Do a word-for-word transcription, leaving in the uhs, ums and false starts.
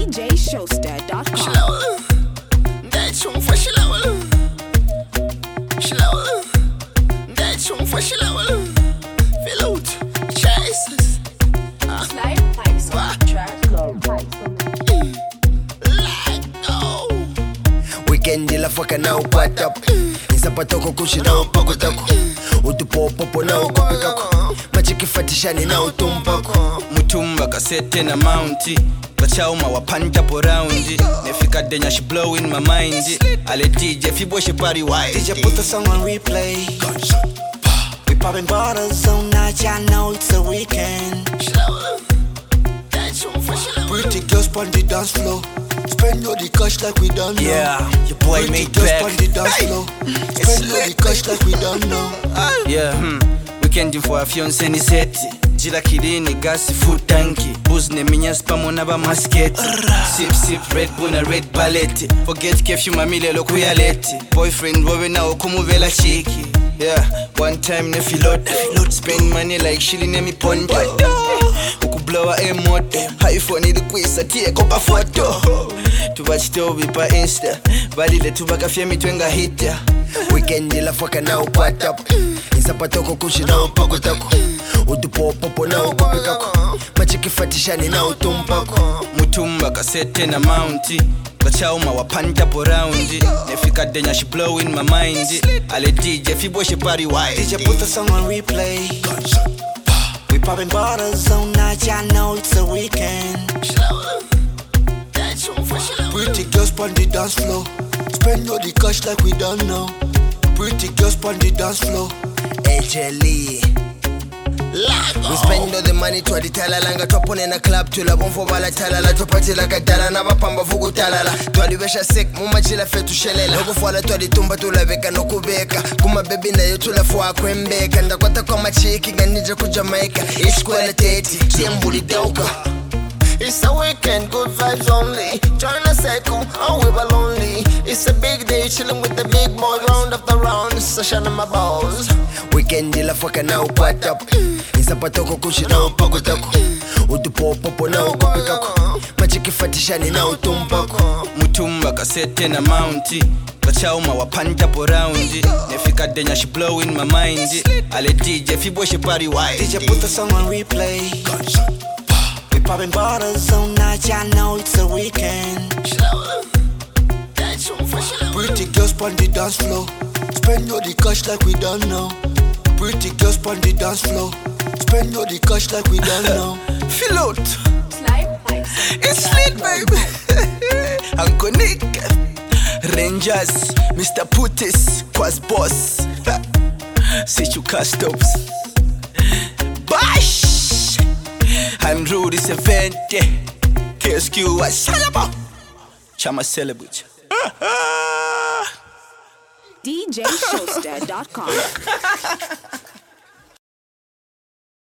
D J Showster dot com. Slow, that's one for slow. Slow, that's one for slow. Fill out, Jesus. Slide pipes on the track. Slow pipes on the Let go. Weekend la fucka na upata up. Insapatoko kushi na upako tako. Utupopopo na ukopekako. Machiki fatishani na utumpako. Mutumba kasete na mounti Bachauma wapanja po roundi Nefika denya she blowing my mind Ale D J fi boy she party wide D J put the song on replay. We popping bottles all night, y'all know it's a weekend. Slow, that's one for slow. Pretty girls on the dance floor. Spend all the cash like we don't know. Yeah, your boy Pretty made girls back on the dance floor. Spend all the cash like we don't know. Yeah, hmm Weekend for a fiance ni seti Jila kirini gasi food tanki Buzne minyas pamona ba masketi Sip sip Red Bull na red baleti Forget kefyu mamile lo kuyaleti Boyfriend wowe na okumuvela chiki Yeah, one time ne filote Spend money like shili ne mi ponte Ukublowa emote iPhone ili kwisa tie kopa foto Tubachitobi pa Insta Balile tubakafia mitwenga hita Weekend la fuka na upata up. Insapatoko kushi na upako tako. Utupopopo na ukopekako. Machiki fatishani na utumpako. Mutumba kasete na mounti Bachauma wapanja po roundi Nefika denya she blowing my mind Ale D J fi boy she party wide D J put the song on replay. We popping bottles all night, y'all know it's a weekend. Slow, that's one for slow. Pretty girls on the dance floor. Spend all the cash like we don't know. Pretty girls on the dance floor. H L E. We spend all the money to the talalanga. Topone na club tula bonfo bala talala. Topati la kadala na bapamba fugu talala. Twali besha sick, muma chila fetu shelela. Logo fuala twali tumba tula beka no kubeka. Kuma baby na yo tula fuwa kwembeka. Ndakwata kwa machiki ganija ku Jamaica. Iskwele teti, siembuli dauka. It's a weekend, good vibes only. Join a circle, and we were lonely. It's a big day, chilling with the big boy. Round after round, it's a shine on my balls. Weekend la fuka na upata up. Insapatoko kushi na upako tako. Utupopopo na ukopekako. Machiki fatishani na utumpako. Mutumba kasete na mounti Bachauma wapanja po roundi Nefika denya she blowing my mind Ale D J fi boy she party wide D J put the song on replay. We popping bottles all night, y'all know it's a weekend. Slow, that's one for slow. Pretty girls on the dance floor. Spend all the cash like we don't know. Pretty girls on the dance floor. Spend all the cash like we don't know. Fill out slide pipes on the It's track. lit baby Uncle Nick Rangers Mister Putis Quas Boss Situ Customs Bash I'm Rudy Sevente K S Q Wasalaba Chama Celebrate D J Showster dot com.